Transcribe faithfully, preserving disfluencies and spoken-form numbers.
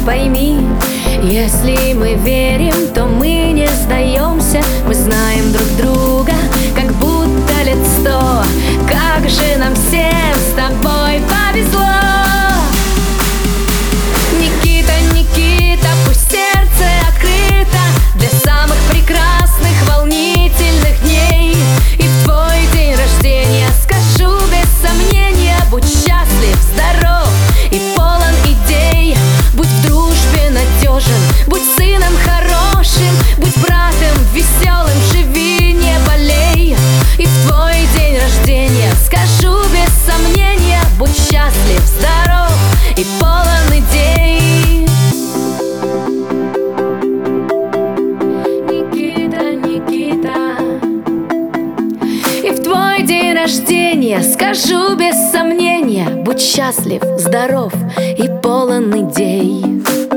пойми, если мы верим, то мы не сдаемся. Мы знаем друг друга, как будто лет сто. Как же нам всем с тобой повезло. Никита, Никита, пусть сердце открыто для самых прекрасных, волнительных дней. И в твой день рождения скажу без сомнения: будь счастлив, здоров и полон идей. Будь в дружбе надежен, будь сыном хорошим, будь братом веселым, живи, не болей. И в твой день рождения скажу без сомнения: будь счастлив, здоров и полон идей. Никита, Никита. И в твой день рождения скажу без сомнения: будь счастлив, здоров и полон идей.